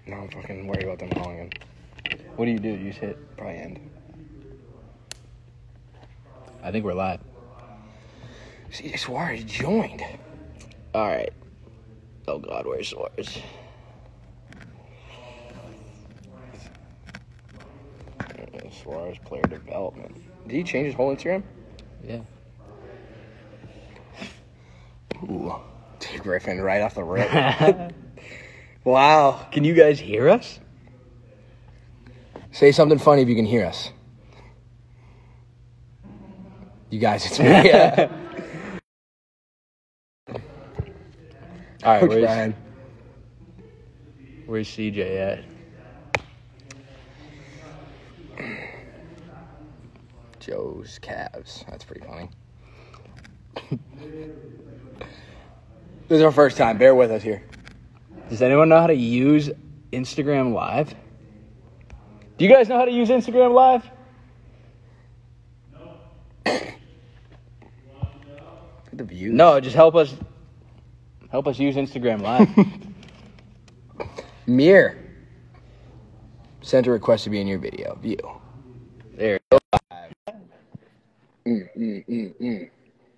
No, I'm fucking worried about them calling in. What do? You just hit probably end. I think we're live. See, Suarez joined. All right. Oh, God, where's Suarez? Suarez player development. Did he change his whole Instagram? Yeah. Ooh. Dude, Griffin right off the rip. Wow. Can you guys hear us? Say something funny if you can hear us. You guys, it's me. Yeah. All right, Coach Brian. where's CJ at? Joe's Cavs. That's pretty funny. This is our first time. Bear with us here. Does anyone know how to use Instagram Live? Do you guys know how to use Instagram Live? The views. No, just help us use Instagram Live. Mir sent a request to be in your video. View. There you go. Did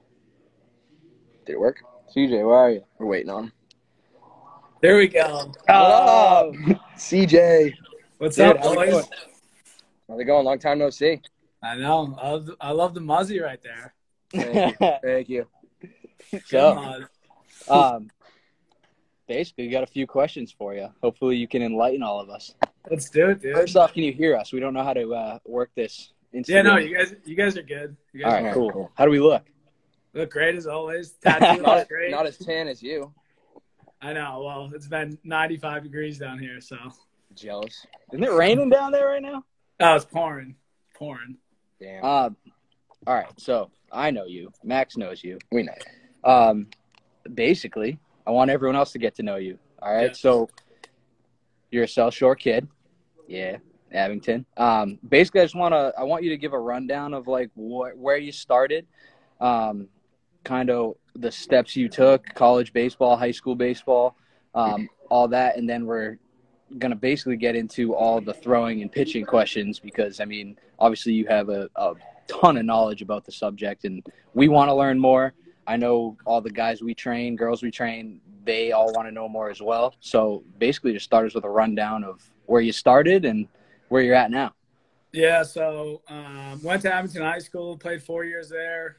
it work? CJ, where are you? We're waiting on him. There we go. Oh, CJ. What's Dude, up, how's it boys? going? How's it going? Long time no see. I know. I love the Muzzy right there. Thank you. So, basically, we got a few questions for you. Hopefully, you can enlighten all of us. Let's do it, dude. First off, can you hear us? We don't know how to work this. Instagram. Yeah, no, you guys are good. You All guys right, are cool. How do we look? look great as always. Tattoo looks great. Not as tan as you. I know. Well, it's been 95 degrees down here, so. Jealous. Isn't it raining down there right now? Oh, it's pouring. Pouring. Damn. All right. So I know you. Max knows you. We know. Basically, I want everyone else to get to know you. All right. Yeah. So you're a South Shore kid. Yeah. Abington. Basically, I want you to give a rundown of like where you started, kind of the steps you took, college baseball, high school baseball, all that, and then we're gonna basically get into all the throwing and pitching questions because I mean, obviously you have a ton of knowledge about the subject, and we want to learn more. I know all the guys we train, girls we train, they all want to know more as well. So basically, just start us with a rundown of where you started and where you're at now. Yeah, so went to Abington High School, played 4 years there.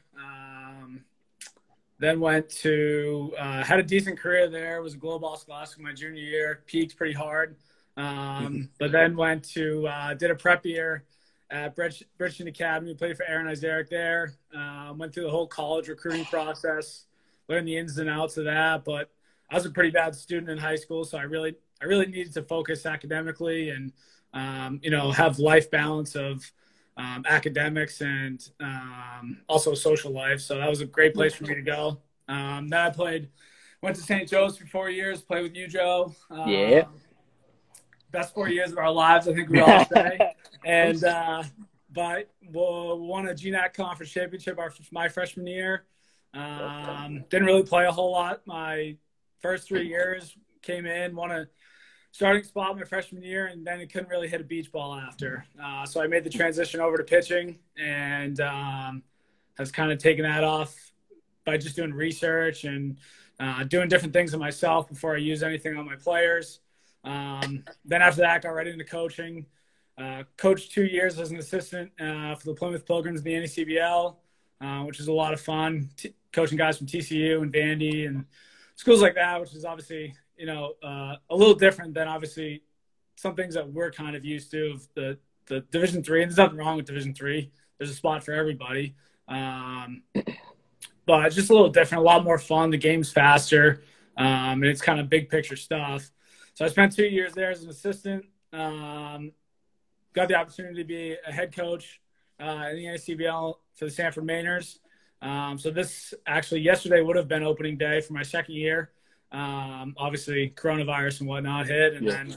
Then went to had a decent career there. Was a Global Scholastic my junior year. Peaked pretty hard, but then went to did a prep year at Bridgeton Academy. Played for Aaron Isaac there. Went through the whole college recruiting process. Learned the ins and outs of that. But I was a pretty bad student in high school, so I really needed to focus academically and have life balance of academics and also social life. So that was a great place for me to go. Then I went to St. Joe's for 4 years, played with you, Joe. Yeah. Best 4 years of our lives, I think we all say. And but won a GNAC Conference Championship my freshman year. Didn't really play a whole lot. My first 3 years came in, won a starting spot my freshman year, and then I couldn't really hit a beach ball after. So I made the transition over to pitching and has kind of taken that off by just doing research and doing different things with myself before I use anything on my players. Then after that, got right into coaching. Coached 2 years as an assistant for the Plymouth Pilgrims in the NECBL, which is a lot of fun. Coaching guys from TCU and Vandy and schools like that, which is obviously – a little different than obviously some things that we're kind of used to of the Division III. And there's nothing wrong with Division III. There's a spot for everybody. But it's just a little different, a lot more fun. The game's faster. And it's kind of big picture stuff. So I spent 2 years there as an assistant. Got the opportunity to be a head coach in the NCBL for the Sanford Mainers. So this actually yesterday would have been opening day for my second year. Obviously coronavirus and whatnot hit. And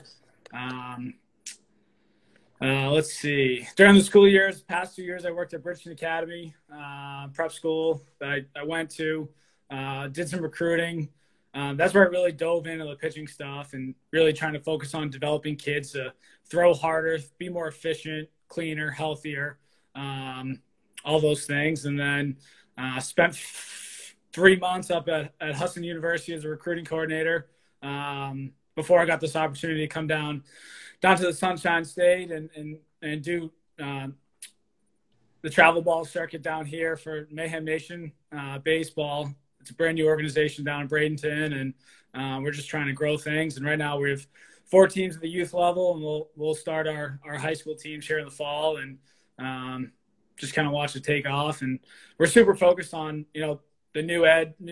then, let's see, during the school years, past 2 years, I worked at Bridgeton Academy, prep school that I went to, did some recruiting, that's where I really dove into the pitching stuff and really trying to focus on developing kids to throw harder, be more efficient, cleaner, healthier, all those things. And then spent 3 months up at Hudson University as a recruiting coordinator before I got this opportunity to come down to the Sunshine State and do the travel ball circuit down here for Mayhem Nation baseball. It's a brand new organization down in Bradenton, and we're just trying to grow things. And right now we have 4 teams at the youth level, and we'll start our high school teams here in the fall, and just kind of watch it take off. And we're super focused on, the new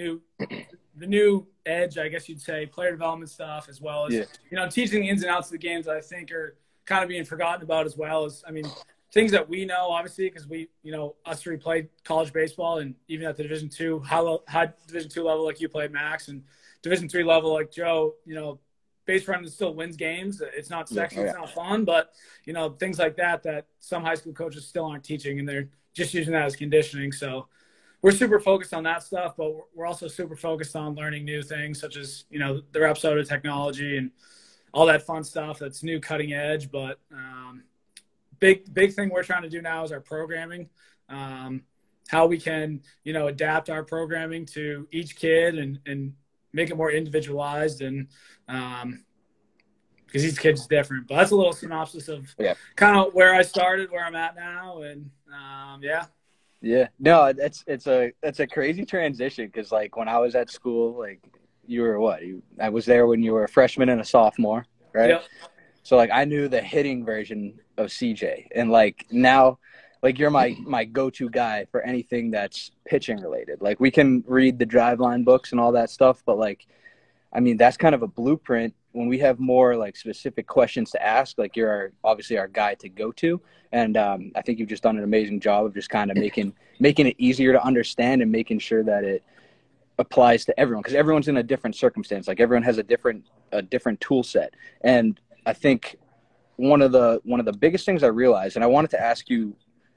edge, I guess you'd say, player development stuff, as well as, teaching the ins and outs of the games that I think are kind of being forgotten about, as well as, things that we know, obviously, because we, us three played college baseball, and even at the Division II, high Division II level, like you played, Max, and Division III level, like Joe, base running still wins games. It's not sexy, it's not fun, but, things like that some high school coaches still aren't teaching, and they're just using that as conditioning. So we're super focused on that stuff, but we're also super focused on learning new things, such as, the Rapsodo technology and all that fun stuff that's new, cutting edge. But big thing we're trying to do now is our programming, how we can, adapt our programming to each kid and make it more individualized, and because each kid's different. But that's a little synopsis of kind of where I started, where I'm at now, and Yeah, no, it's a crazy transition, because like when I was at school, like you were what? I was there when you were a freshman and a sophomore, right? Yep. So like I knew the hitting version of CJ, and like now, like you're my go-to guy for anything that's pitching related. Like we can read the Driveline books and all that stuff, but like, that's kind of a blueprint. When we have more like specific questions to ask, like you're obviously our guy to go to. And I think you've just done an amazing job of just kind of making it easier to understand and making sure that it applies to everyone, because everyone's in a different circumstance. Like everyone has a different tool set. And I think one of the biggest things I realized, and I wanted to ask you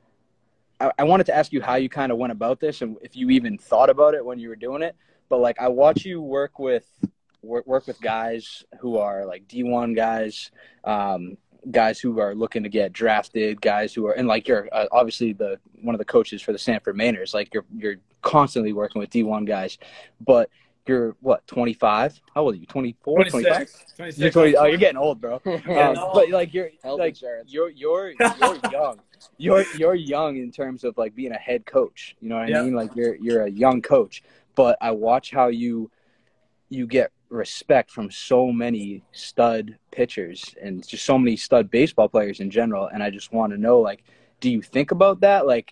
how you kind of went about this, and if you even thought about it when you were doing it. But like I watch you work with guys who are like D1 guys, guys who are looking to get drafted, guys who are, and like you're obviously one of the coaches for the Sanford Mainers. Like you're constantly working with D1 guys, but you're what, 25? How old are you? 24, 25? 26. You're 20. Oh, you're getting old, bro. But like you're young. You're young in terms of like being a head coach. You know what I mean? Like you're a young coach, but I watch how you get respect from so many stud pitchers and just so many stud baseball players in general. And I just want to know, like, do you think about that? Like,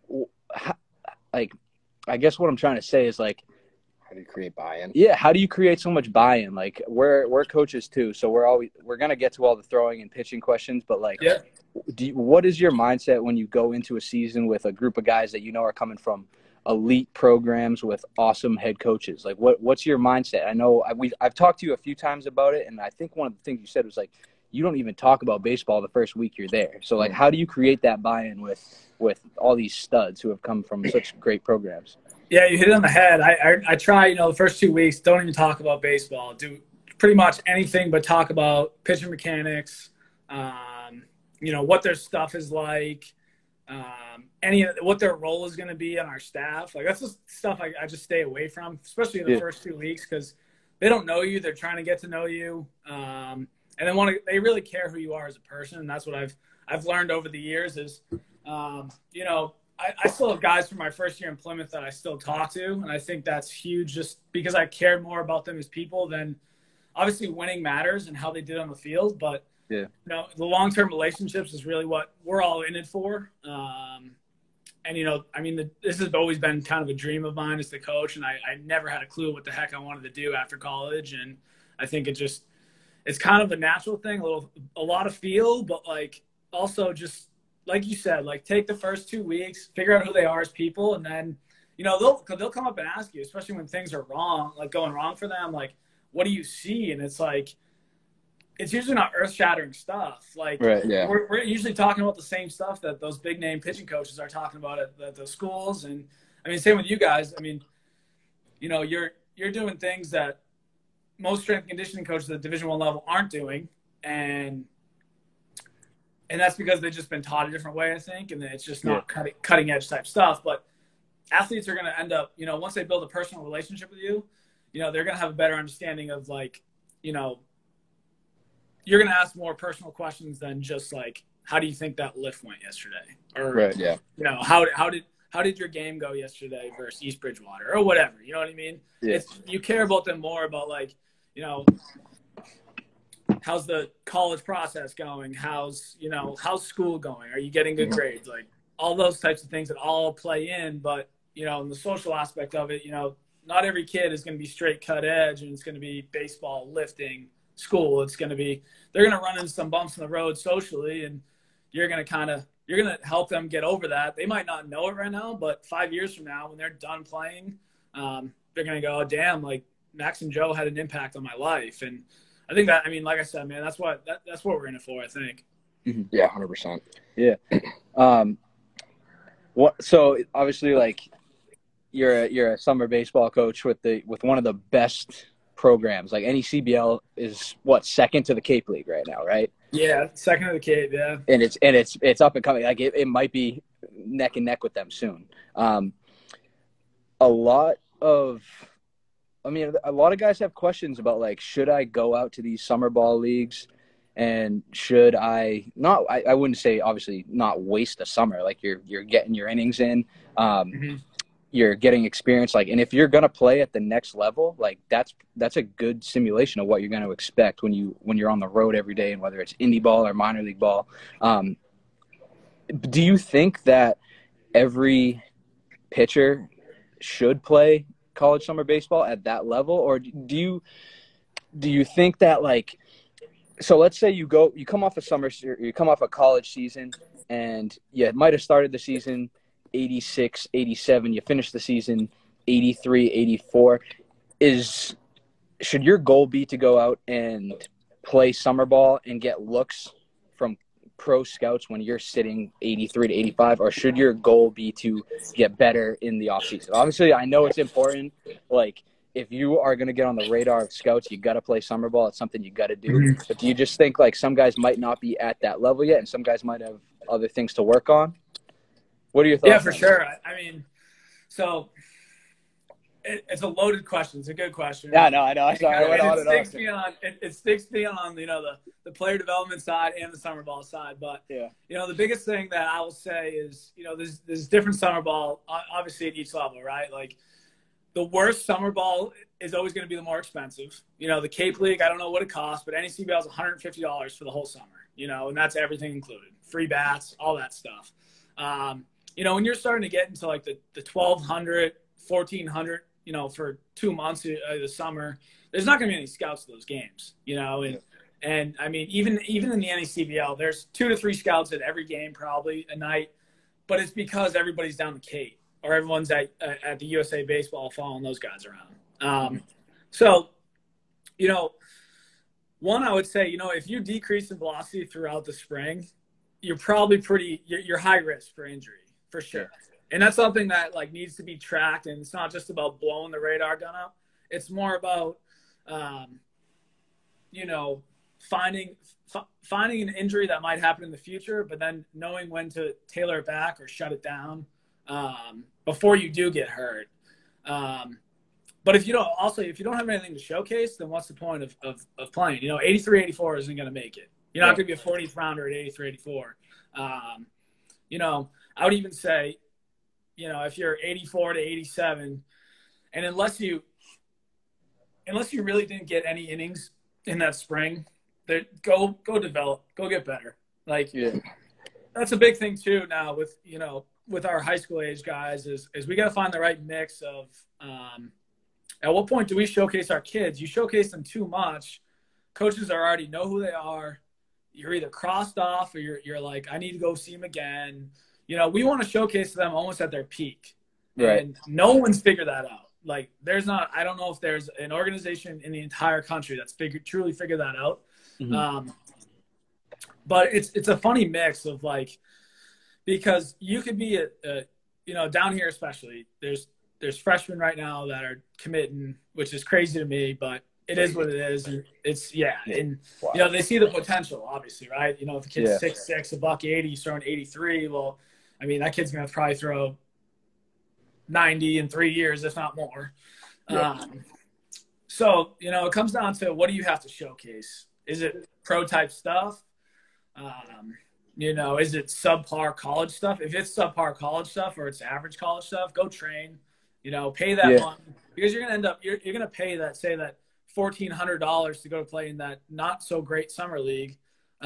I guess what I'm trying to say is like, how do you create buy-in? Yeah, how do you create so much buy-in? Like we're coaches too, so we're gonna get to all the throwing and pitching questions, but like, what is your mindset when you go into a season with a group of guys that are coming from elite programs with awesome head coaches? Like what's your mindset? I know I've talked to you a few times about it, and I think one of the things you said was like, you don't even talk about baseball the first week you're there. So like, how do you create that buy-in with all these studs who have come from such great programs? Yeah, you hit it on the head. I try, the first 2 weeks, don't even talk about baseball. Do pretty much anything but talk about pitching mechanics, what their stuff is like, what their role is going to be on our staff. Like that's just stuff I just stay away from, especially in the first 2 weeks, because they don't know you. They're trying to get to know you, and they really care who you are as a person. And that's what I've learned over the years is, I still have guys from my first year in Plymouth that I still talk to, and I think that's huge just because I care more about them as people than obviously winning matters and how they did on the field. But, the long-term relationships is really what we're all in it for. This has always been kind of a dream of mine as the coach, and I never had a clue what the heck I wanted to do after college. And I think it's kind of a natural thing, a lot of feel, but like also just, like you said, like take the first 2 weeks, figure out who they are as people, and then, they'll come up and ask you, especially when things are wrong, like going wrong for them, like, what do you see? And it's like, it's usually not earth-shattering stuff. Like, we're usually talking about the same stuff that those big-name pitching coaches are talking about at those schools. And, same with you guys. You're doing things that most strength and conditioning coaches at Division I level aren't doing, and that's because they've just been taught a different way, I think, and it's just not cutting edge type stuff. But athletes are going to end up, once they build a personal relationship with you, they're going to have a better understanding of you're going to ask more personal questions than just how do you think that lift went yesterday? Or, how did your game go yesterday versus East Bridgewater or whatever? You know what I mean? Yeah. You care about them more about how's the college process going? How's school going? Are you getting good grades? All those types of things that all play in, but in the social aspect of it, not every kid is going to be straight cut edge and it's going to be baseball, lifting, school. It's going to be, they're going to run into some bumps in the road socially, and you're going to help them get over that. They might not know it right now, but 5 years from now, when they're done playing, they're going to go, oh, damn, Max and Joe had an impact on my life. And I think that, like I said, man, that's what we're in it for, I think. Yeah, 100%. Yeah. So obviously, you're a summer baseball coach with one of the best programs. NECBL is second to the Cape League right now, right? Yeah, second to the Cape, yeah. And it's up and coming. It might be neck and neck with them soon. A lot of guys have questions about should I go out to these summer ball leagues, and should I not? I wouldn't say obviously not waste the summer. You're getting your innings in. You're getting experience, and if you're gonna play at the next level, that's a good simulation of what you're gonna expect when you're on the road every day, and whether it's indie ball or minor league ball. Do you think that every pitcher should play college summer baseball at that level, or do you think that so let's say you come off a college season, and you might have started the season 86, 87, you finish the season 83, 84. Should your goal be to go out and play summer ball and get looks from pro scouts when you're sitting 83 to 85, or should your goal be to get better in the off season? Obviously, I know it's important. If you are going to get on the radar of scouts, you got to play summer ball. It's something you got to do. But do you just think some guys might not be at that level yet, and some guys might have other things to work on? What are your thoughts? Yeah, for sure. So it's a loaded question. It's a good question. Yeah, no, I know. It sticks me on the player development side and the summer ball side. But the biggest thing that I will say is there's different summer ball obviously at each level, right? The worst summer ball is always going to be the more expensive. The Cape League, I don't know what it costs, but NECBL is $150 for the whole summer. And that's everything included, free bats, all that stuff. When you're starting to get into the 1,200, 1,400, for 2 months of the summer, there's not going to be any scouts to those games, and even in the NECBL, there's 2 to 3 scouts at every game probably a night, but it's because everybody's down the Cape or everyone's at the USA Baseball following those guys around. So, one, I would say, if you decrease in velocity throughout the spring, you're probably you're high risk for injury. For sure. And that's something that needs to be tracked. And it's not just about blowing the radar gun up. It's more about, finding an injury that might happen in the future, but then knowing when to tailor it back or shut it down before you do get hurt. But if you don't have anything to showcase, then what's the point of playing? 83, 84 isn't going to make it. You're not going to be a 40th rounder at 83, 84. I would even say, if you're 84 to 87, and unless you really didn't get any innings in that spring, go develop, go get better. That's a big thing too now with our high school age guys is we got to find the right mix of at what point do we showcase our kids? You showcase them too much, coaches already know who they are. You're either crossed off or you're I need to go see them again. We want to showcase them almost at their peak. Right. And no one's figured that out. I don't know if there's an organization in the entire country that's truly figured that out. Mm-hmm. But it's a funny mix of because you could be down here especially, there's freshmen right now that are committing, which is crazy to me, but it is what it is. It's and Wow. you know they see the potential, obviously, right? You know, if a kid's Yeah. 6'6", a buck 80, he's throwing 83. Well, I mean, that kid's gonna probably throw 90 in 3 years, if not more. Yeah. So you know, it comes down to what do you have to showcase? Is it pro type stuff? You know, is it subpar college stuff? If it's subpar college stuff or it's average college stuff, go train. You know, pay that money because you're gonna end up you're gonna pay that $1,400 to go play in that not so great summer league.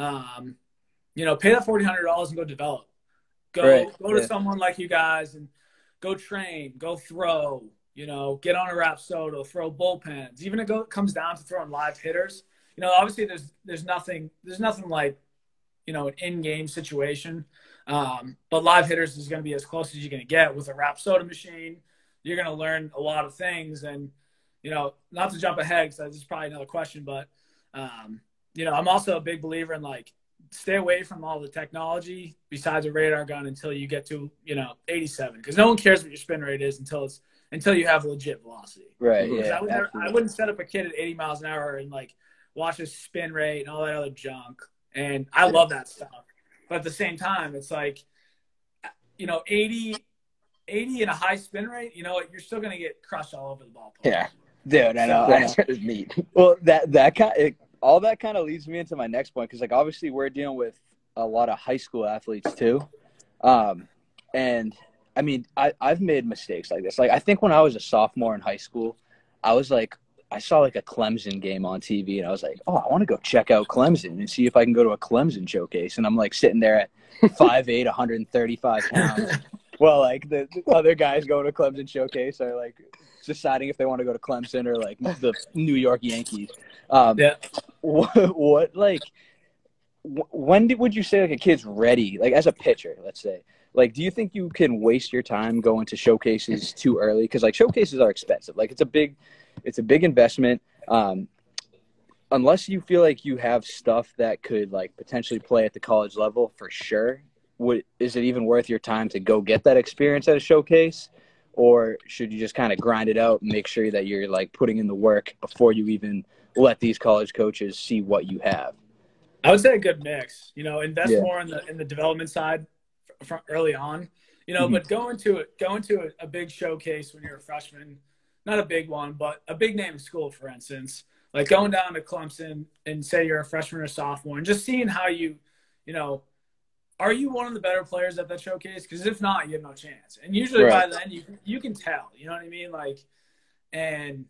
You know, pay that $1,400 and go develop. Go to someone like you guys and go train, go throw. You know, get on a Rapsodo, throw bullpens. Even if it comes down to throwing live hitters. You know, obviously there's nothing like, you know, an in-game situation. But live hitters is going to be as close as you're going to get with a Rapsodo machine. You're going to learn a lot of things. And, you know, not to jump ahead because this is probably another question, but, you know, I'm also a big believer in, like, stay away from all the technology besides a radar gun until you get to, you know, 87. Because no one cares what your spin rate is until you have legit velocity. Right, yeah. I wouldn't set up a kid at 80 miles an hour and, like, watch his spin rate and all that other junk. And I love that stuff. But at the same time, it's like, you know, 80 and a high spin rate, you know what, you're still going to get crushed all over the ballpark. Yeah. Dude, I know. That's neat. Well, all that kind of leads me into my next point because, like, obviously we're dealing with a lot of high school athletes too. And, I mean, I've made mistakes like this. Like, I think when I was a sophomore in high school, I saw like a Clemson game on TV and I was like, oh, I want to go check out Clemson and see if I can go to a Clemson showcase. And I'm like sitting there at 5'8", 135 pounds. Well, like the other guys going to Clemson showcase are like deciding if they want to go to Clemson or like the New York Yankees. What like, when would you say like a kid's ready? Like as a pitcher, let's say, like, do you think you can waste your time going to showcases too early? Because like showcases are expensive. Like it's a big investment. Unless you feel like you have stuff that could like potentially play at the college level for sure, is it even worth your time to go get that experience at a showcase? Or should you just kind of grind it out and make sure that you're like putting in the work before you even let these college coaches see what you have? I would say a good mix, you know, invest more in the development side from early on, you know, but go into a big showcase when you're a freshman, not a big one, but a big name school, for instance, like going down to Clemson and say you're a freshman or sophomore and just seeing how you know, are you one of the better players at that showcase? Because if not, you have no chance. And usually by then you can tell, you know what I mean? Like, and,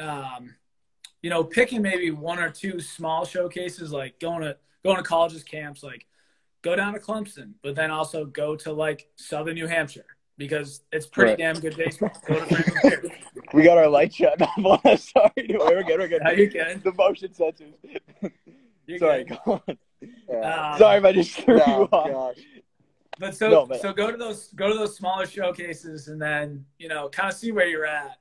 you know, picking maybe one or two small showcases, like going to colleges camps, like go down to Clemson, but then also go to like Southern New Hampshire because it's pretty damn good baseball. Go to Franklin Pierce. We got our light shut off. Sorry, we're good. No, you can. The motion sensors. Sorry, good. go on. Sorry if I just threw you off. Gosh. But so go to those smaller showcases and then, you know, kind of see where you're at.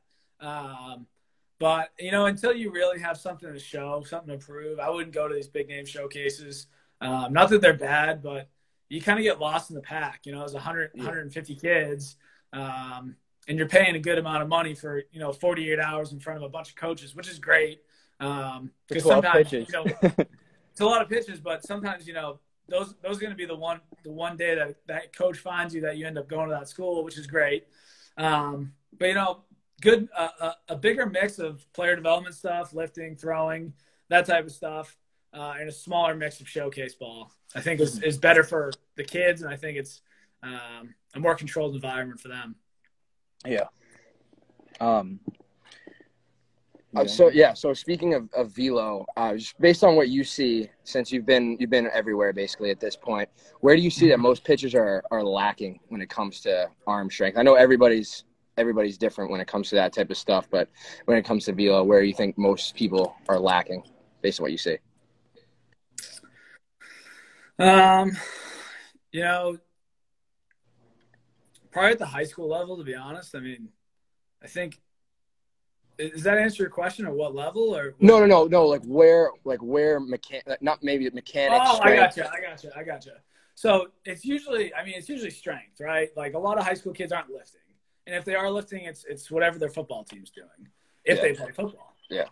But, you know, until you really have something to show, something to prove, I wouldn't go to these big name showcases. Not that they're bad, but you kind of get lost in the pack. You know, there's 150 kids, and you're paying a good amount of money for, you know, 48 hours in front of a bunch of coaches, which is great. Because sometimes, you know, it's a lot of pitches, but sometimes, you know, those are going to be the one day that coach finds you that you end up going to that school, which is great. But, you know, good a bigger mix of player development stuff, lifting, throwing, that type of stuff, and a smaller mix of showcase ball, I think is better for the kids, and I think it's a more controlled environment for them. Yeah. So speaking of velo, just based on what you see, since you've been everywhere basically at this point, where do you see that most pitchers are lacking when it comes to arm strength? I know everybody's different when it comes to that type of stuff, but when it comes to velo, where do you think most people are lacking based on what you see? You know, probably at the high school level, to be honest. I mean, I think, does that answer your question, or what level? Or no. Like where not maybe mechanics. Oh, strength. I gotcha. So it's usually strength, right? Like a lot of high school kids aren't lifting, and if they are lifting, it's whatever their football team's doing, if they play football. Yeah.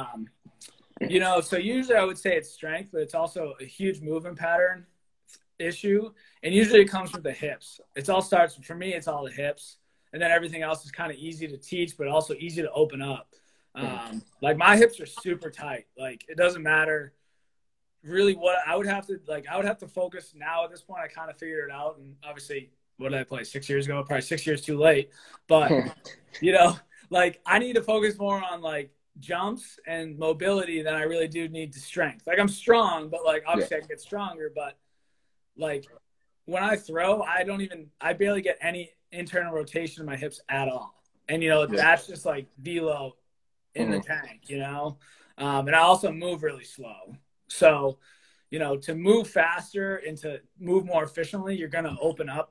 So usually I would say it's strength, but it's also a huge movement pattern issue. And usually it comes from the hips. For me, it's all the hips. And then everything else is kind of easy to teach, but also easy to open up. Like my hips are super tight. Like it doesn't matter really what I would have to focus now at this point. I kind of figured it out. And obviously, what did I play 6 years ago? Probably 6 years too late. But, like I need to focus more on like jumps and mobility than I really do need to strength. Like I'm strong, but like obviously I can get stronger. But like when I throw, I barely get any internal rotation in my hips at all. And, that's just like velo in the tank, and I also move really slow. So, to move faster and to move more efficiently, you're going to open up,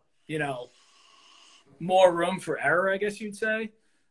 more room for error, I guess you'd say.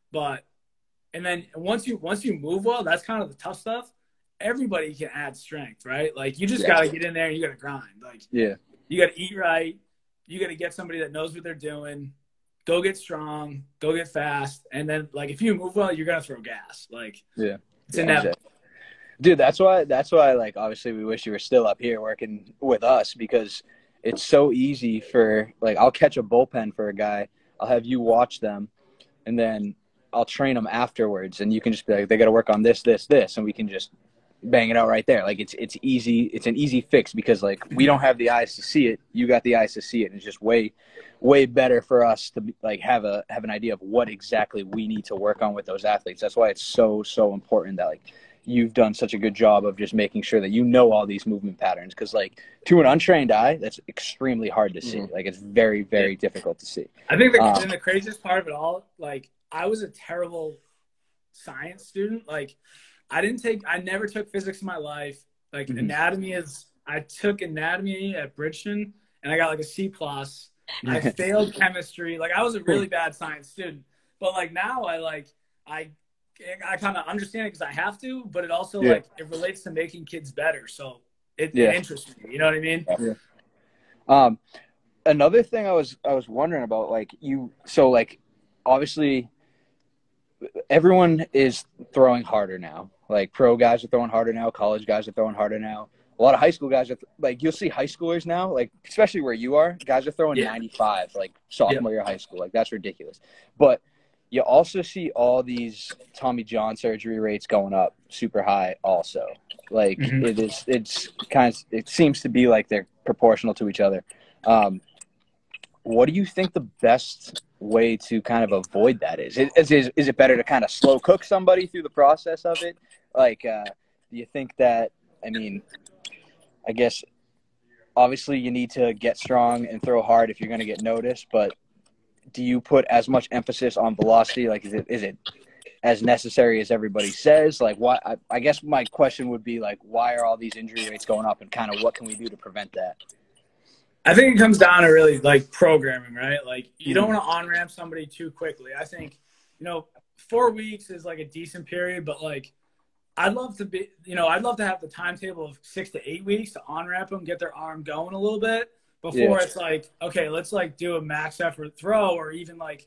And then once you move well, that's kind of the tough stuff. Everybody can add strength, right? Like you just got to get in there and you got to grind. Like, you got to eat right. You got to get somebody that knows what they're doing. Go get strong, go get fast. And then like, if you move well, you're going to throw gas. Like, it's inevitable. Dude, that's why like, obviously we wish you were still up here working with us, because it's so easy for like, I'll catch a bullpen for a guy. I'll have you watch them and then I'll train them afterwards. And you can just be like, they got to work on this. And we can just bang it out right there. Like it's easy. It's an easy fix because like we don't have the eyes to see it. You got the eyes to see it. And it's just way better for us to like have an idea of what exactly we need to work on with those athletes. That's why it's so important that like you've done such a good job of just making sure that you know all these movement patterns. Because like to an untrained eye, that's extremely hard to see. Like it's very, very difficult to see. I think the craziest part of it all, like I was a terrible science student. Like I never took physics in my life. Like I took anatomy at Bridgeton and I got like a C+. I failed chemistry. Like I was a really bad science student, but like now I kind of understand it because I have to, but it also like it relates to making kids better. So it interests me. You know what I mean? Yeah. Another thing I was wondering about, like obviously everyone is throwing harder now. Like pro guys are throwing harder now. College guys are throwing harder now. A lot of high school guys are like, you'll see high schoolers now, like especially where you are, guys are throwing 95, like sophomore year of high school. Like that's ridiculous. But you also see all these Tommy John surgery rates going up super high also. Like it seems to be like they're proportional to each other. What do you think the best way to kind of avoid that is? Is it better to kind of slow cook somebody through the process of it? Like, do you think that, I mean, I guess obviously you need to get strong and throw hard if you're going to get noticed, but do you put as much emphasis on velocity? Like, is it as necessary as everybody says? Like, why? I guess my question would be like, why are all these injury rates going up, and kind of what can we do to prevent that? I think it comes down to really like programming, right? Like you don't want to on-ramp somebody too quickly. I think, 4 weeks is like a decent period, but like I'd love to have the timetable of 6 to 8 weeks to on-ramp them, get their arm going a little bit before it's like, okay, let's like do a max effort throw, or even like,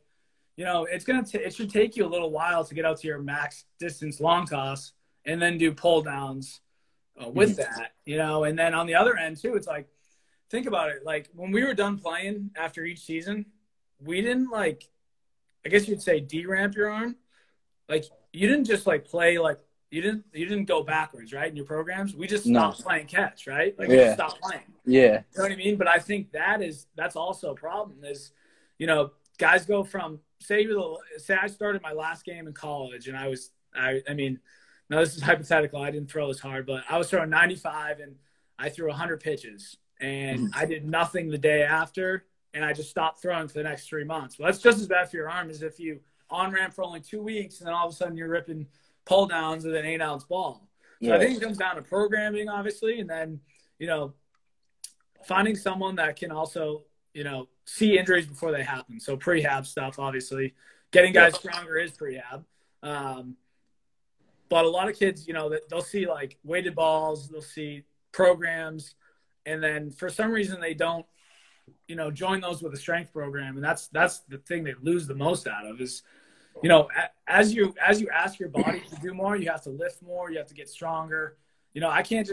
it should take you a little while to get out to your max distance long toss and then do pull downs with that, and then on the other end too, it's like, think about it. Like when we were done playing after each season, we didn't like, I guess you'd say deramp your arm. Like you didn't just like play, like you didn't go backwards, right? In your programs, we just stopped playing catch, right? Like we just stopped playing. Yeah. You know what I mean? But I think that's also a problem is, guys go from, say I started my last game in college and I mean, now this is hypothetical. I didn't throw as hard, but I was throwing 95 and I threw 100 pitches and I did nothing the day after. And I just stopped throwing for the next 3 months. Well, that's just as bad for your arm as if you on-ramp for only 2 weeks and then all of a sudden you're ripping pull downs with an 8-ounce ball. So I think it comes down to programming, obviously, and then, finding someone that can also, see injuries before they happen. So prehab stuff, obviously. Getting guys stronger is prehab. But a lot of kids, they'll see like weighted balls, they'll see programs, and then for some reason they don't, join those with a strength program. And that's the thing they lose the most out of is, you know, as you ask your body to do more, you have to lift more, you have to get stronger. You know, I can't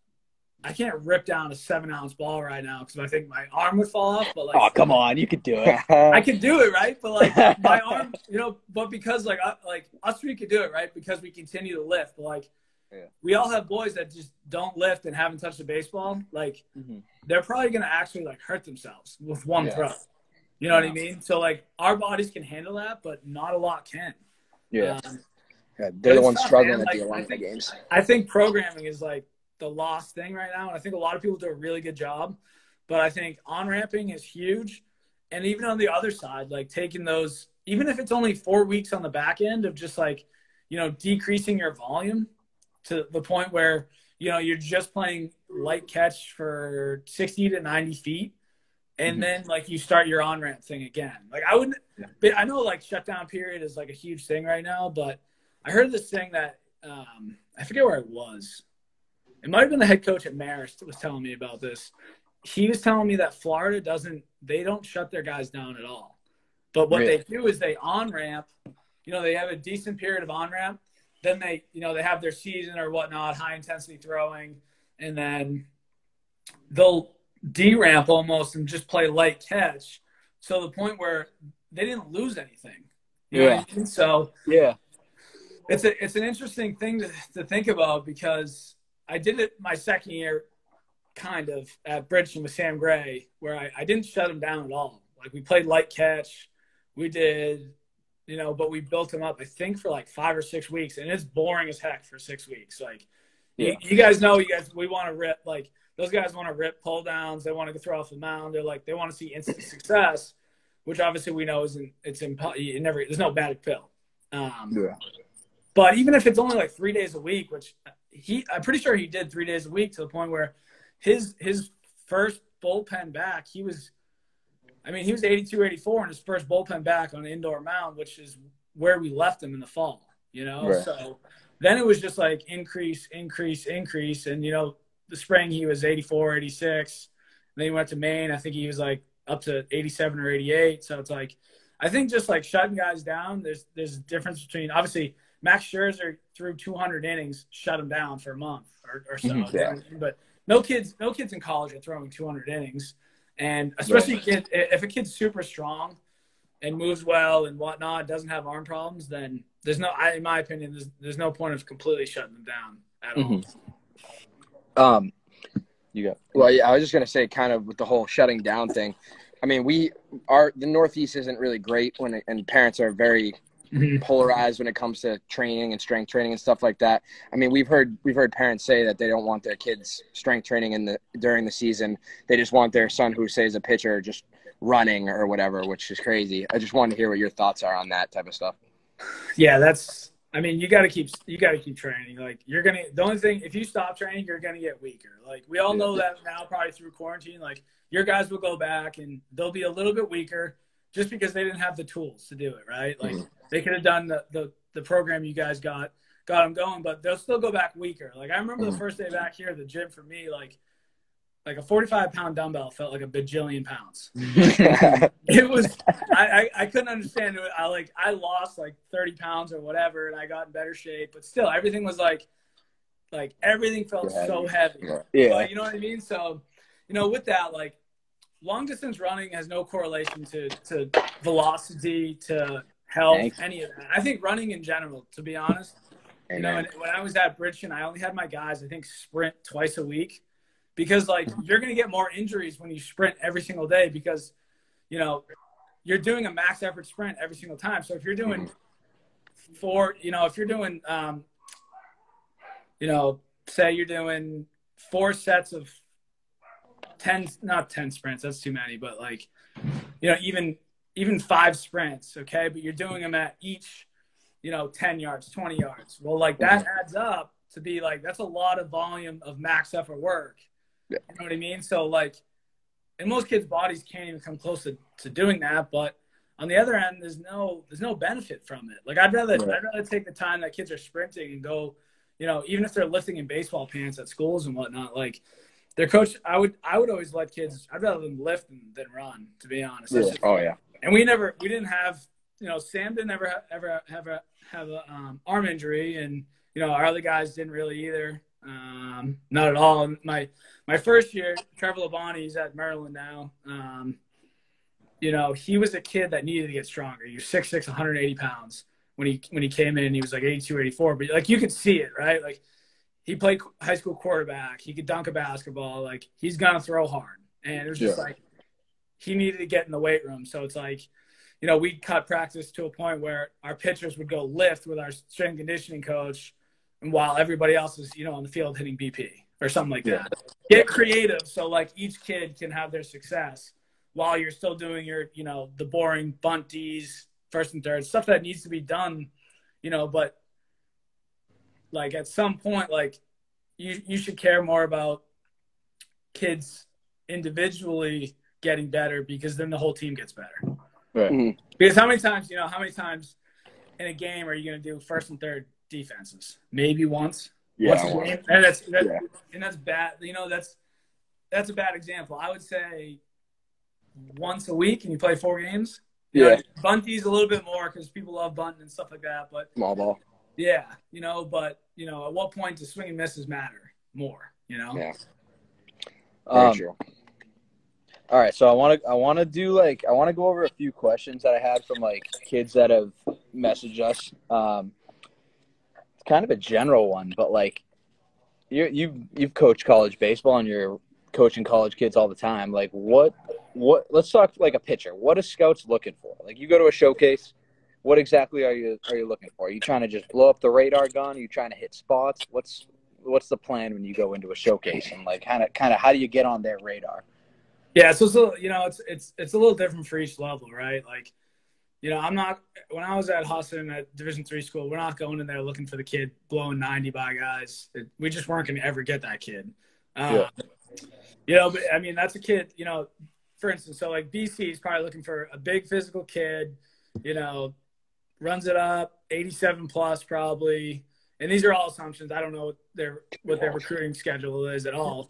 rip down a 7-ounce ball right now because I think my arm would fall off. But like, oh, come on, you could do it. I could do it, right? But like my arm, you know, but because like us three could do it, right? Because we continue to lift. But like, we all have boys that just don't lift and haven't touched a baseball. Like, they're probably gonna actually like hurt themselves with one throw. You know what I mean? So like, our bodies can handle that, but not a lot can. Yeah, they're the ones struggling at the Olympic Games. I think programming is like the lost thing right now, and I think a lot of people do a really good job. But I think on-ramping is huge, and even on the other side, like taking those, even if it's only 4 weeks on the back end of just like, you know, decreasing your volume to the point where, you know, you're just playing light catch for 60 to 90 feet. And then like you start your on-ramp thing again. Like I know like shutdown period is like a huge thing right now, but I heard this thing that I forget where it was. It might've been the head coach at Marist that was telling me about this. He was telling me that Florida they don't shut their guys down at all. But what they do is they on-ramp, you know, they have a decent period of on-ramp. Then they, you know, they have their season or whatnot, high intensity throwing, and then they'll de-ramp almost and just play light catch. So the point where they didn't lose anything. You know what I mean? So it's an interesting thing to think about because I did it my second year kind of at Bridgeton with Sam Gray where I didn't shut him down at all. Like we played light catch. We did, you know, but we built him up, I think, for like 5 or 6 weeks. And it's boring as heck for 6 weeks. Like you guys know, we want to rip, like those guys want to rip pull downs. They want to throw off the mound. They're like, they want to see instant success, which obviously we know there's no magic pill. But even if it's only like 3 days a week, which I'm pretty sure he did 3 days a week to the point where his first bullpen back, he was 82, 84 in his first bullpen back on an indoor mound, which is where we left him in the fall, you know? Right. So then it was just like increase. And, you know, the spring he was 84, 86. And then he went to Maine. I think he was like up to 87 or 88. So it's like, I think just like shutting guys down, there's a difference between, obviously, Max Scherzer threw 200 innings, shut him down for a month or so. But no kids in college are throwing 200 innings. And especially if a kid's super strong and moves well and whatnot, doesn't have arm problems, then in my opinion, there's no point of completely shutting them down at all. You go. Well, yeah, I was just going to say kind of with the whole shutting down thing. I mean, the Northeast isn't really great and parents are very polarized when it comes to training and strength training and stuff like that. I mean, we've heard parents say that they don't want their kids strength training during the season. They just want their son, who say is a pitcher, just running or whatever, which is crazy. I just wanted to hear what your thoughts are on that type of stuff. Yeah, you got to keep training. Like the only thing, if you stop training, you're going to get weaker. Like we all know that now, probably through quarantine, like your guys will go back and they'll be a little bit weaker just because they didn't have the tools to do it. Right. Like they could have done the program you guys got them going, but they'll still go back weaker. Like I remember the first day back here at the gym for me, like a 45-pound dumbbell felt like a bajillion pounds. It was, I couldn't understand it. I lost like 30 pounds or whatever, and I got in better shape, but still everything was like everything felt so heavy. Yeah. But, you know what I mean? So, you know, with that, like long distance running has no correlation to velocity, to health, any of that. I think running in general, to be honest, you know, and when I was at Bridgeton, I only had my guys, I think, sprint twice a week. Because, like, you're going to get more injuries when you sprint every single day because, you know, you're doing a max effort sprint every single time. So if you're doing say you're doing 4 sets of 10, not 10 sprints, that's too many, but like, you know, even 5 sprints, okay? But you're doing them at each, you know, 10 yards, 20 yards. Well, like that adds up to be like, that's a lot of volume of max effort work. You know what I mean? So, like, and most kids' bodies can't even come close to doing that. But on the other end, there's no benefit from it. Like, I'd rather take the time that kids are sprinting and go, you know, even if they're lifting in baseball pants at schools and whatnot. Like, their coach, I would always let kids. I'd rather them lift than run, to be honest. Yeah. And we didn't have Sam didn't ever have a arm injury, and our other guys didn't really either. Not at all. And my first year, Trevor Labonte, he's at Maryland now. He was a kid that needed to get stronger. He was 6'6", 180 pounds when he came in. He was like 82, 84. But like you could see it, right? Like he played high school quarterback. He could dunk a basketball. Like he's gonna throw hard. And it was just like he needed to get in the weight room. So it's like, we cut practice to a point where our pitchers would go lift with our strength and conditioning coach, and while everybody else is, on the field hitting BP or something like that. Get creative so like each kid can have their success while you're still doing your, the boring bunt Ds, first and third, stuff that needs to be done, but like at some point, like you should care more about kids individually getting better, because then the whole team gets better. Right. Mm-hmm. Because how many times in a game are you going to do first and third defenses? Maybe once. Yeah. Once a game. And that's bad. That's a bad example. I would say once a week, and you play 4 games. Bunties a little bit more because people love bunting and stuff like that. But small ball. Yeah, but at what point does swing and misses matter more? Yeah. Very true. All right, so I want to go over a few questions that I had from like kids that have messaged us. It's kind of a general one, but like you've coached college baseball and you're coaching college kids all the time. Like what let's talk like a pitcher. What are scouts looking for? Like you go to a showcase, what exactly are you looking for? Are you trying to just blow up the radar gun? Are you trying to hit spots? What's the plan when you go into a showcase, and like kind of how do you get on their radar? Yeah, so it's a little different for each level, right? Like, I'm not, when I was at Husson at Division III school, we're not going in there looking for the kid blowing 90 by guys. We just weren't going to ever get that kid. But I mean, that's a kid, for instance, so like BC is probably looking for a big physical kid, runs it up, 87 plus probably. And these are all assumptions. I don't know what their recruiting schedule is at all.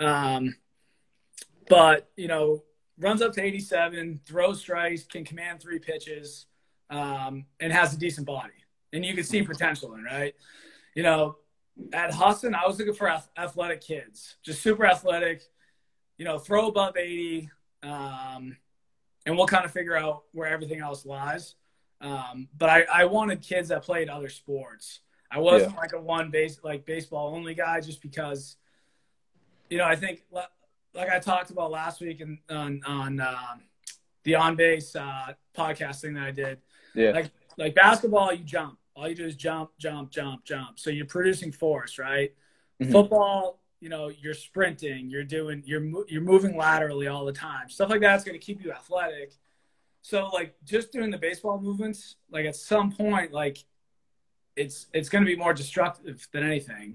But, runs up to 87, throws strikes, can command 3 pitches, and has a decent body. And you can see potential in, right? At Husson, I was looking for athletic kids, just super athletic, throw above 80, and we'll kind of figure out where everything else lies. But I wanted kids that played other sports. I wasn't like a baseball only guy, just because, I think – like I talked about last week on the On Base podcast thing that I did. Yeah. Like basketball, you jump. All you do is jump, jump, jump, jump. So you're producing force, right? Mm-hmm. Football, you're sprinting. You're moving laterally all the time. Stuff like that's going to keep you athletic. So like just doing the baseball movements, like at some point, like it's going to be more destructive than anything.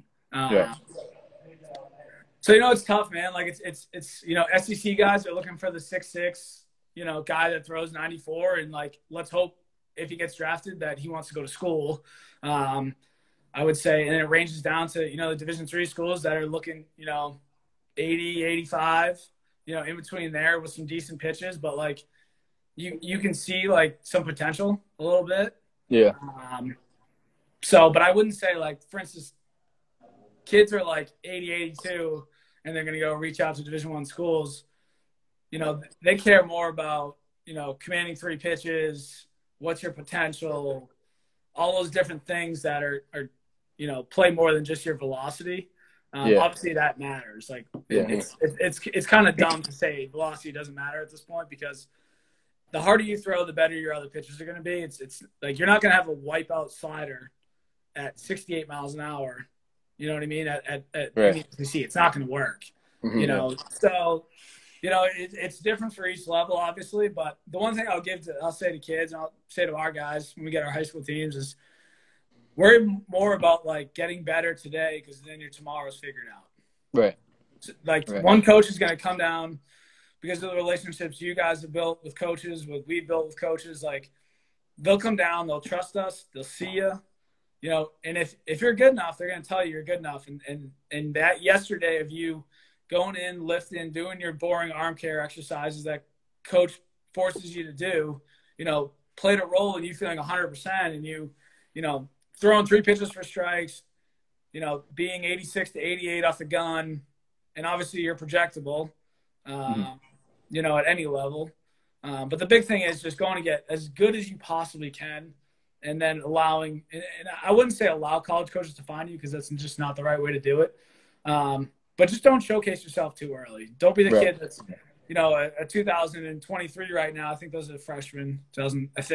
So, it's tough, man. Like it's SEC guys are looking for the 6'6", guy that throws 94, and like, let's hope if he gets drafted that he wants to go to school. I would say, and it ranges down to, the Division III schools that are looking, 80, 85, in between there with some decent pitches, but like you can see like some potential a little bit. Yeah. But I wouldn't say like, for instance, kids are like 80, 82, and they're going to go reach out to Division I schools. They care more about, commanding 3 pitches, what's your potential, all those different things that are play more than just your velocity. Obviously that matters. Like it's kind of dumb to say velocity doesn't matter at this point, because the harder you throw, the better your other pitches are going to be. It's like, you're not going to have a wipeout slider at 68 miles an hour. You know what I mean? At UC, it's not going to work. Mm-hmm. So, it's different for each level, obviously. But the one thing I'll say to kids, and I'll say to our guys when we get our high school teams, is worry more about like getting better today, because then your tomorrow's figured out. Right. So, one coach is going to come down because of the relationships you guys have built with coaches, what we've built with coaches. Like, they'll come down, they'll trust us, they'll see you. And if you're good enough, they're going to tell you you're good enough. And that yesterday of you going in, lifting, doing your boring arm care exercises that coach forces you to do, played a role in you feeling 100% and you know, throwing 3 pitches for strikes, you know, being 86 to 88 off the gun, and obviously you're projectable, you know, at any level. But the big thing is just going to get as good as you possibly can, and then allowing – and I wouldn't say allow college coaches to find you because that's just not the right way to do it. But just don't showcase yourself too early. Don't be the kid that's, you know, a 2023 right now. I think those are the freshmen, or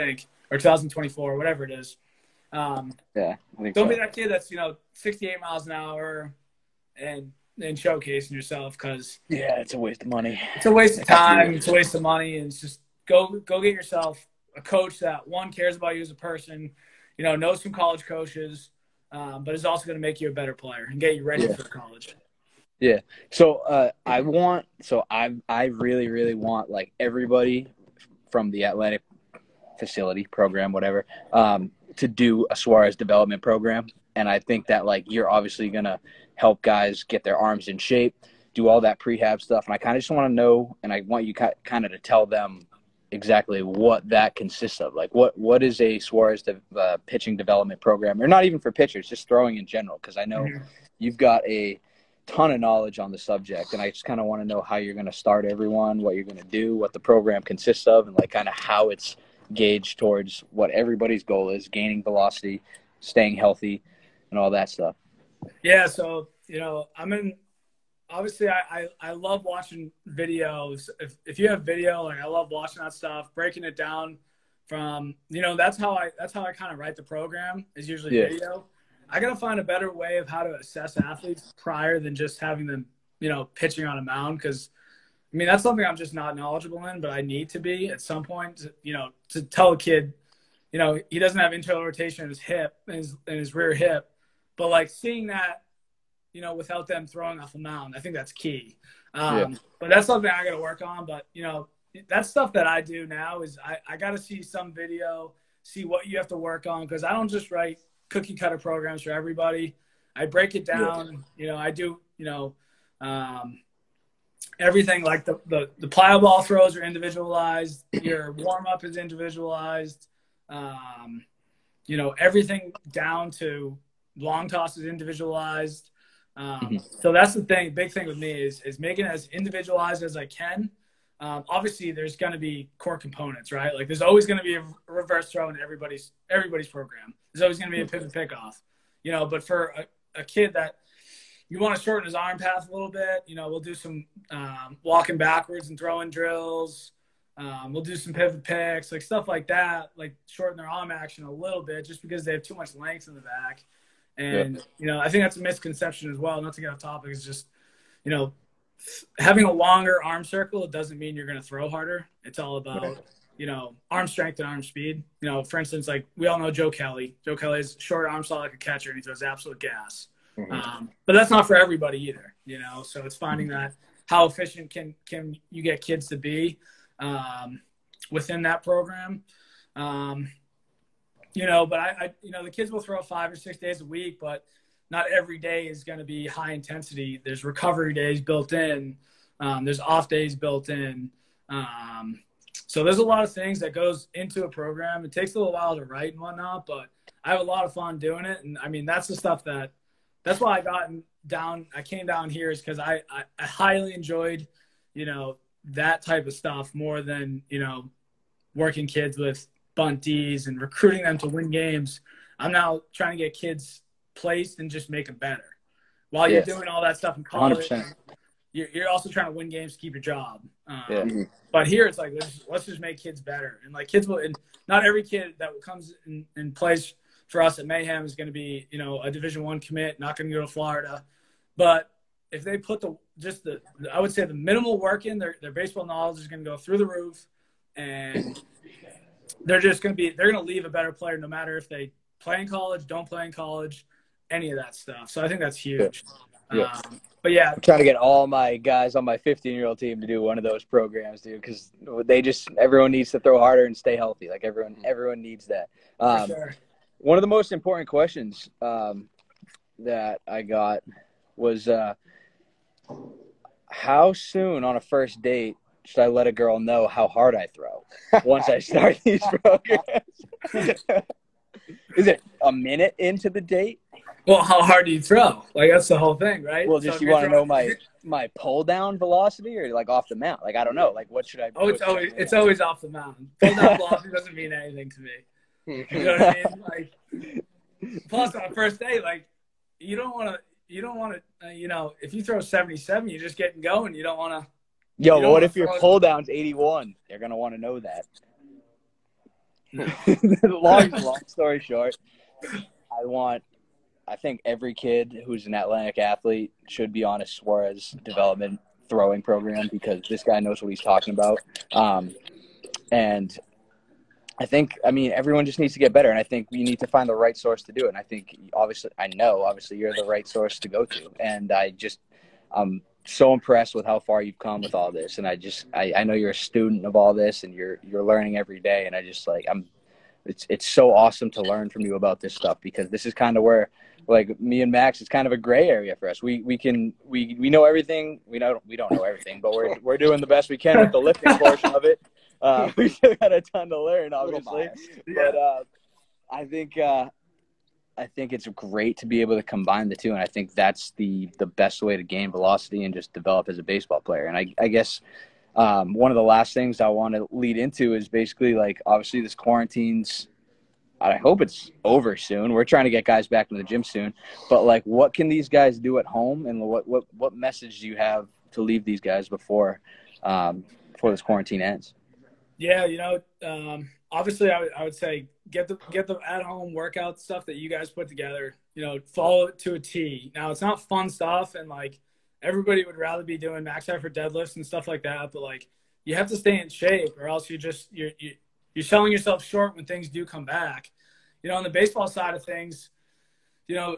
2024, whatever it is. Yeah, I think don't be that kid that's, you know, 68 miles an hour and showcasing yourself, because it's a waste of money. It's a waste of time. It's a waste of money. And it's just go get yourself a coach that, one, cares about you as a person, you know, knows some college coaches, but is also going to make you a better player and get you ready for college. Yeah. So I really, really want like everybody from the athletic facility program, whatever, to do a Suarez development program. And I think that like you're obviously going to help guys get their arms in shape, do all that prehab stuff. And I kind of just want to know, and I want you kind of to tell them exactly what that consists of. Like what is a Suarez pitching development program, or not even for pitchers, just throwing in general? Because I know you've got a ton of knowledge on the subject, and I just kind of want to know how you're going to start everyone, what you're going to do, what the program consists of, and like kind of how it's gauged towards what everybody's goal is: gaining velocity, staying healthy, and all that stuff. Yeah. So, you know, obviously I love watching videos. If you have video, like I love watching that stuff, breaking it down from, you know, that's how I kind of write the program, is usually video. I got to find a better way of how to assess athletes prior than just having them, you know, pitching on a mound. Because, I mean, that's something I'm just not knowledgeable in, but I need to be at some point, you know, to tell a kid, you know, he doesn't have internal rotation in his hip, in his rear hip. But, like, seeing that, you know, without them throwing off a mound, I think that's key. But that's something I got to work on. But, you know, that's stuff that I do now is I got to see some video, see what you have to work on, because I don't just write cookie cutter programs for everybody. I break it down. You know, I do, you know, everything, like the plyo ball throws are individualized. Your warm up is individualized. You know, everything down to long toss is individualized. So that's the big thing with me is making it as individualized as I can. Obviously there's going to be core components, right? Like there's always going to be a reverse throw in everybody's program. There's always going to be a pivot pickoff, you know, but for a kid that you want to shorten his arm path a little bit, you know, we'll do some walking backwards and throwing drills. We'll do some pivot picks, like stuff like that, like shorten their arm action a little bit just because they have too much length in the back. And, you know, I think that's a misconception as well. Not to get off topic, it's just, you know, having a longer arm circle, it doesn't mean you're going to throw harder. It's all about, you know, arm strength and arm speed. You know, for instance, like we all know Joe Kelly. Joe Kelly's short arm saw like a catcher and he throws absolute gas. But that's not for everybody either, you know. So it's finding that how efficient can you get kids to be within that program. You know, but I you know, the kids will throw 5 or 6 days a week, but not every day is going to be high intensity. There's recovery days built in. There's off days built in. So there's a lot of things that goes into a program. It takes a little while to write and whatnot, but I have a lot of fun doing it. And I mean, that's the stuff that's why I came down here, is because I highly enjoyed, you know, that type of stuff more than, you know, working kids with bunties and recruiting them to win games. I'm now trying to get kids placed and just make them better. While you're doing all that stuff in college, 100%. You're also trying to win games to keep your job. But here it's like, let's just make kids better. And like kids will, and not every kid that comes and plays for us at Mayhem is going to be, you know, a Division I commit, not going to go to Florida. But if they put I would say the minimal work in, their baseball knowledge is going to go through the roof, and they're going to leave a better player no matter if they play in college, don't play in college, any of that stuff. So I think that's huge. But yeah, I'm trying to get all my guys on my 15-year-old team to do one of those programs, dude, because everyone needs to throw harder and stay healthy. Like everyone needs that. For sure. One of the most important questions that I got was how soon on a first date should I let a girl know how hard I throw once I start these programs? Is it a minute into the date? Well, how hard do you throw? Like, that's the whole thing, right? Well, just So you want to know my pull down velocity or like off the mount? Like, I don't know. Like, what should I? Oh, it's always off the mountain. Pull down velocity doesn't mean anything to me. You know what I mean? Like, plus on the first day, like, you don't want to, you know, if you throw 77, you're just getting going. You don't want to. Yo, what if your pull down's 81? They're gonna want to know that. long story short, I think every kid who's an Atlantic athlete should be on a Suarez development throwing program because this guy knows what he's talking about. And I think, I mean, everyone just needs to get better. And I think you need to find the right source to do it. And I think, obviously, you're the right source to go to. And I'm so impressed with how far you've come with all this. And I know you're a student of all this and you're learning every day. And I just it's so awesome to learn from you about this stuff because this is kind of where, like me and Max, it's kind of a gray area for us. We know everything. We don't know everything, but we're doing the best we can with the lifting portion of it. We still got a ton to learn, obviously. But I think it's great to be able to combine the two, and I think that's the best way to gain velocity and just develop as a baseball player. And I guess one of the last things I want to lead into is basically like obviously this quarantine's. I hope it's over soon. We're trying to get guys back in the gym soon. But, like, what can these guys do at home, and what message do you have to leave these guys before this quarantine ends? Yeah, you know, obviously I would say get the at-home workout stuff that you guys put together, you know, follow it to a T. Now, it's not fun stuff, and, like, everybody would rather be doing max effort deadlifts and stuff like that. But, like, you have to stay in shape or else you're selling yourself short when things do come back. You know, on the baseball side of things, you know,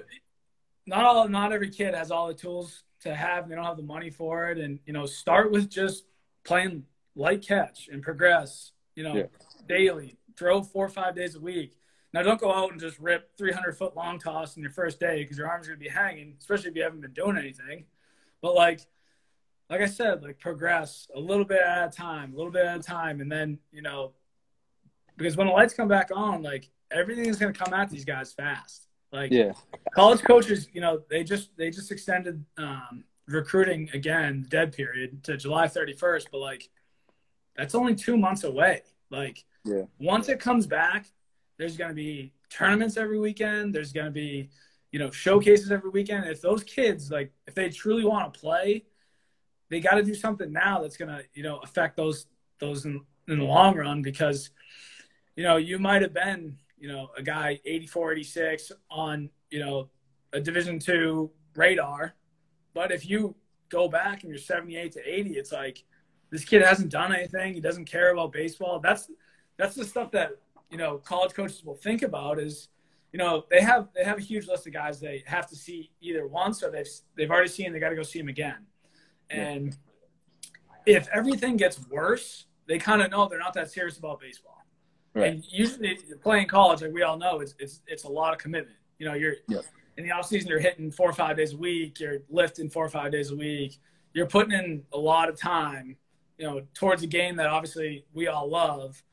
not every kid has all the tools to have. They don't have the money for it. And, you know, start with just playing light catch and progress, you know, daily. Throw 4 or 5 days a week. Now, don't go out and just rip 300-foot long toss in your first day because your arm's going to be hanging, especially if you haven't been doing anything. But, like I said, like progress a little bit at a time. And then, you know, because when the lights come back on, like everything is going to come at these guys fast. Like college coaches, you know, they just extended recruiting again, dead period to July 31st. But like, that's only 2 months away. Like once it comes back, there's going to be tournaments every weekend. There's going to be, you know, showcases every weekend. If those kids, like if they truly want to play, they got to do something now that's going to, you know, affect those in the long run because, you know, you might have been, you know, a guy 84, 86 on, you know, a Division II radar. But if you go back and you're 78 to 80, it's like this kid hasn't done anything. He doesn't care about baseball. That's the stuff that, you know, college coaches will think about is, you know, they have a huge list of guys they have to see either once or they've already seen. They got to go see them again. And if everything gets worse, they kind of know they're not that serious about baseball. Right. And usually playing college, like we all know, it's a lot of commitment. You know, you're in the off season, you're hitting 4 or 5 days a week. You're lifting 4 or 5 days a week. You're putting in a lot of time, you know, towards a game that obviously we all love.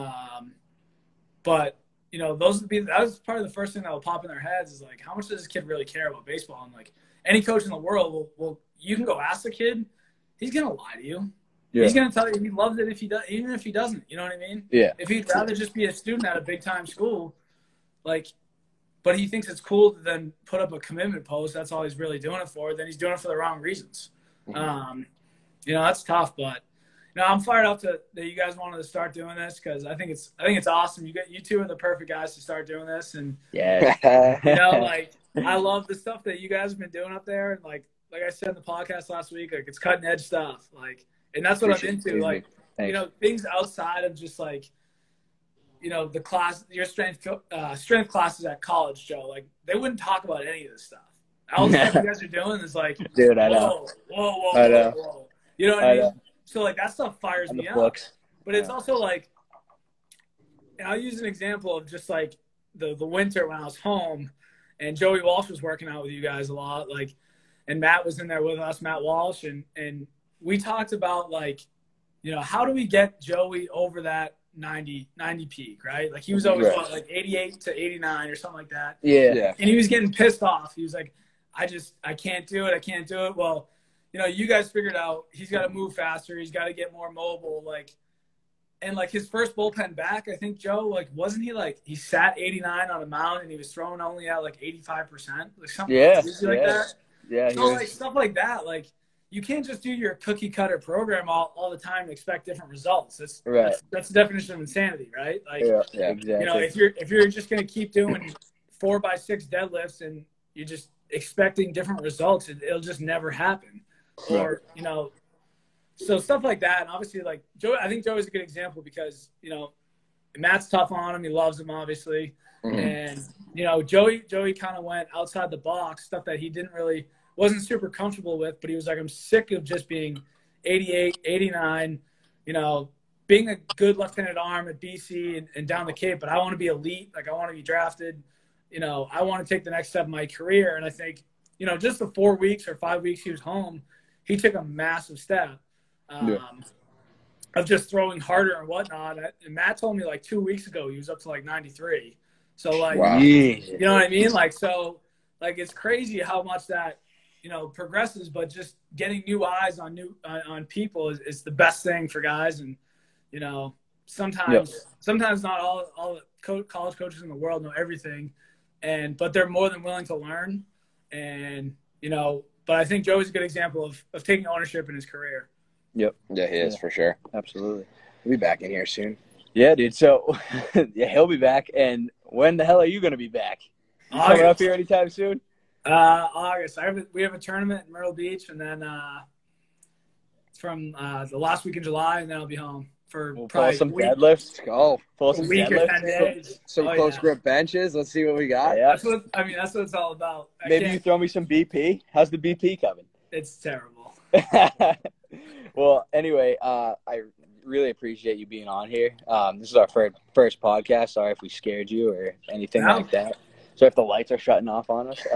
But you know, that was probably the first thing that will pop in their heads is like, how much does this kid really care about baseball? And like any coach in the world will you can go ask the kid, he's gonna lie to you. Yeah. He's going to tell you he loves it if he does, even if he doesn't. You know what I mean? Yeah. If he'd rather just be a student at a big time school, like, but he thinks it's cool to then put up a commitment post. That's all he's really doing it for. Then he's doing it for the wrong reasons. Mm-hmm. You know, that's tough. But you know, I'm fired up that you guys wanted to start doing this because I think it's awesome. You two are the perfect guys to start doing this. And you know, like I love the stuff that you guys have been doing up there. And like I said in the podcast last week, like it's cutting edge stuff. Like. And that's what I'm into, like, you know, things outside of just like, you know, the class, your strength classes at college, Joe. Like, they wouldn't talk about any of this stuff. All the stuff you guys are doing is like, dude, I know. Whoa. You know what I mean? So like that stuff fires me up. But it's also like, and I'll use an example of just like the winter when I was home, and Joey Walsh was working out with you guys a lot, like, and Matt was in there with us, Matt Walsh, and we talked about, like, how do we get Joey over that 90 peak, right? Like he was always Right. like 88 to 89 or something like that. Yeah. And he was getting pissed off. He was like, I can't do it. I can't do it. Well, you guys figured out he's got to move faster. He's got to get more mobile. And his first bullpen back, I think, Joe, wasn't he he sat 89 on a mound and he was throwing only at 85%? Something crazy like that. Yeah. So stuff like that, you can't just do your cookie cutter program all the time and expect different results. That's the definition of insanity, right? Exactly. If you're just going to keep doing 4x6 deadlifts and you're just expecting different results, it'll just never happen. Or so stuff like that. And obviously, Joe, I think Joe is a good example because Matt's tough on him. He loves him, obviously. Mm-hmm. And Joey kind of went outside the box, stuff that he wasn't super comfortable with, but he was like, I'm sick of just being 88, 89, being a good left-handed arm at BC and down the Cape, but I want to be elite. I want to be drafted. I want to take the next step in my career. And I think, just the 4 weeks or 5 weeks he was home, he took a massive step of just throwing harder and whatnot. And Matt told me 2 weeks ago he was up to 93. So wow. You know what I mean? It's crazy how much that, progresses, but just getting new eyes on people is the best thing for guys. And, sometimes not all college coaches in the world know everything, but they're more than willing to learn. And, but I think Joey's a good example of taking ownership in his career. Yep. Yeah, he is for sure. Absolutely. He'll be back in here soon. Yeah, dude. So, he'll be back. And when the hell are you going to be back? You coming up here anytime soon? August. We have a tournament in Myrtle Beach, and then it's from the last week in July, and then I'll be home for probably some deadlifts. Let's go. Pull some week deadlifts. or 10 days. Some close grip benches. Let's see what we got. Yeah. That's what it's all about. Maybe you throw me some BP. How's the BP coming? It's terrible. Well, anyway, I really appreciate you being on here. This is our first podcast. Sorry if we scared you or anything like that. So if the lights are shutting off on us.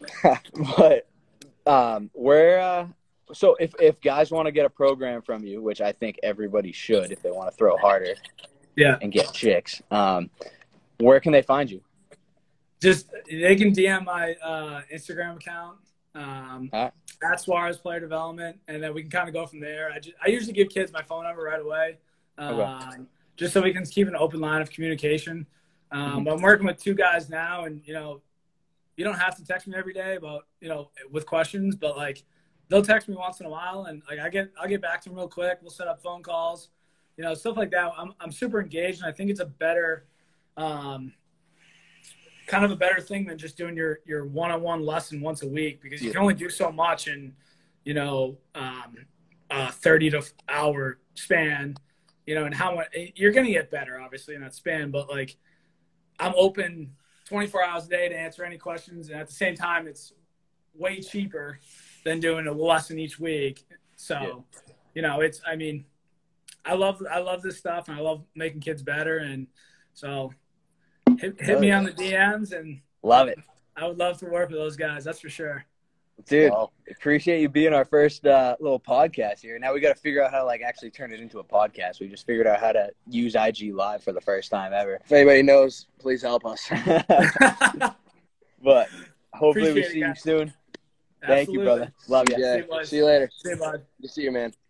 So if guys want to get a program from you, which I think everybody should if they want to throw harder and get chicks, where can they find you? Just they can DM my Instagram account. At Suarez Player Development, and then we can kind of go from there. I usually give kids my phone number right away, just so we can keep an open line of communication. But I'm working with 2 guys now, and you don't have to text me every day about with questions, but they'll text me once in a while, and I'll get back to them real quick. We'll set up phone calls, stuff like that. I'm super engaged, and I think it's a better kind of a better thing than just doing your one-on-one lesson once a week, because you can only do so much in, 30 to hour span, and how much you're going to get better obviously in that span. But I'm open 24 hours a day to answer any questions. And at the same time, it's way cheaper than doing a lesson each week. So, I love this stuff, and I love making kids better. And so, hit me on the DMs, and love it. I would love to work with those guys. That's for sure. Dude, appreciate you being our first little podcast here. Now we got to figure out how to actually turn it into a podcast. We just figured out how to use IG Live for the first time ever. If anybody knows, please help us. But hopefully we see you soon. Thank you, brother. Love you. Yeah. See you later. See you, bud. Good to see you, man.